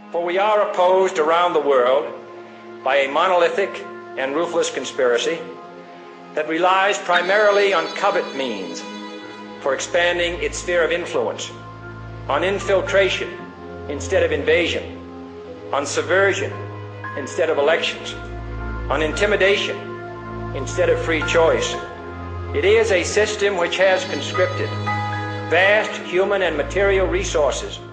For we are opposed around the world by a monolithic and ruthless conspiracy that relies primarily on covert means for expanding its sphere of influence, on infiltration instead of invasion, on subversion instead of elections, on intimidation instead of free choice. It is a system which has conscripted vast human and material resources